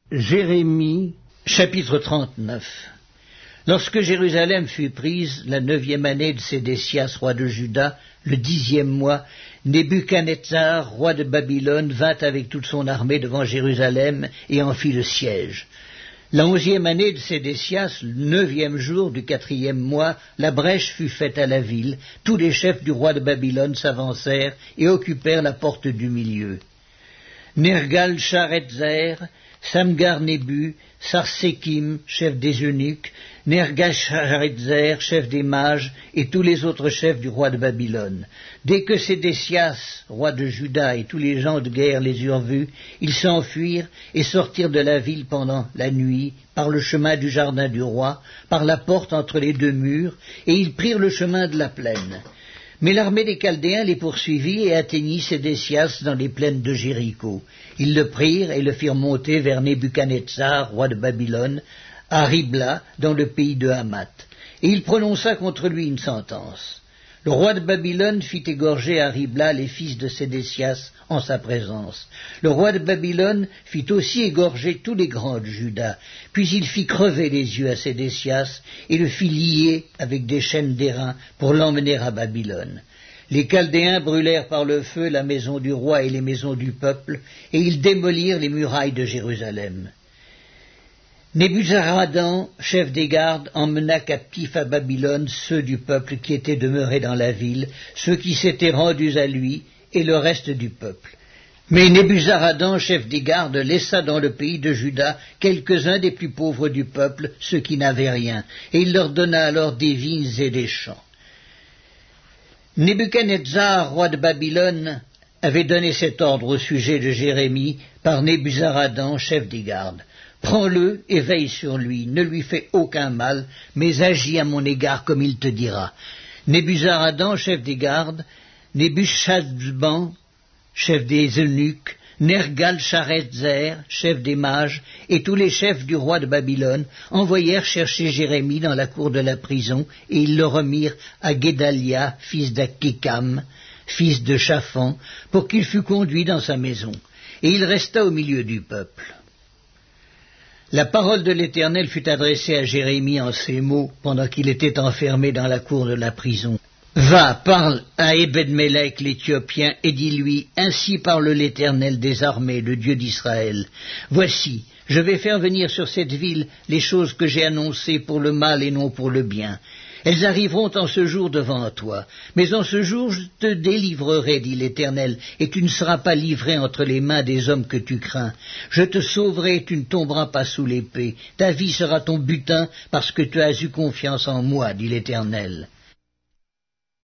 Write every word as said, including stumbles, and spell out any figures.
Jérémie, chapitre trente-neuf. Lorsque Jérusalem fut prise, la neuvième année de Sédécias, roi de Juda, le dixième mois, Nebuchadnezzar, roi de Babylone, vint avec toute son armée devant Jérusalem et en fit le siège. La onzième année de Sédécias, le neuvième jour du quatrième mois, la brèche fut faite à la ville. Tous les chefs du roi de Babylone s'avancèrent et occupèrent la porte du milieu. Nergal-Sharetzer, Samgar-Nébu, Sarsékim, chef des eunuques, Nergal-Sharetzer, chef des mages, et tous les autres chefs du roi de Babylone. Dès que Sédécias, roi de Juda, et tous les gens de guerre les eurent vus, ils s'enfuirent et sortirent de la ville pendant la nuit, par le chemin du jardin du roi, par la porte entre les deux murs, et ils prirent le chemin de la plaine. Mais l'armée des Chaldéens les poursuivit et atteignit Sédécias dans les plaines de Jéricho. Ils le prirent et le firent monter vers Nebuchadnezzar, roi de Babylone, à Ribla, dans le pays de Hamath. Et il prononça contre lui une sentence. Le roi de Babylone fit égorger à Ribla les fils de Sédécias en sa présence. Le roi de Babylone fit aussi égorger tous les grands de Juda. Puis il fit crever les yeux à Sédécias et le fit lier avec des chaînes d'airain pour l'emmener à Babylone. Les Chaldéens brûlèrent par le feu la maison du roi et les maisons du peuple, et ils démolirent les murailles de Jérusalem. Nebuzaradan, chef des gardes, emmena captifs à Babylone ceux du peuple qui étaient demeurés dans la ville, ceux qui s'étaient rendus à lui, et le reste du peuple. Mais Nebuzaradan, chef des gardes, laissa dans le pays de Juda quelques-uns des plus pauvres du peuple, ceux qui n'avaient rien, et il leur donna alors des vignes et des champs. Nebuchadnezzar, roi de Babylone, avait donné cet ordre au sujet de Jérémie par Nebuzaradan, chef des gardes. Prends-le et veille sur lui, ne lui fais aucun mal, mais agis à mon égard comme il te dira. Nebuzaradan, chef des gardes, Nebuchadnezzar, chef des eunuques, Nergal-Sharetzer, chef des mages, et tous les chefs du roi de Babylone envoyèrent chercher Jérémie dans la cour de la prison, et ils le remirent à Guédalia, fils d'Akikam, fils de Shaphan, pour qu'il fût conduit dans sa maison. Et il resta au milieu du peuple. La parole de l'Éternel fut adressée à Jérémie en ces mots, pendant qu'il était enfermé dans la cour de la prison. Va, parle à Ebed-Mélec l'Éthiopien, et dis-lui, ainsi parle l'Éternel des armées, le Dieu d'Israël. Voici, je vais faire venir sur cette ville les choses que j'ai annoncées pour le mal et non pour le bien. Elles arriveront en ce jour devant toi. Mais en ce jour je te délivrerai, dit l'Éternel, et tu ne seras pas livré entre les mains des hommes que tu crains. Je te sauverai et tu ne tomberas pas sous l'épée. Ta vie sera ton butin parce que tu as eu confiance en moi, dit l'Éternel.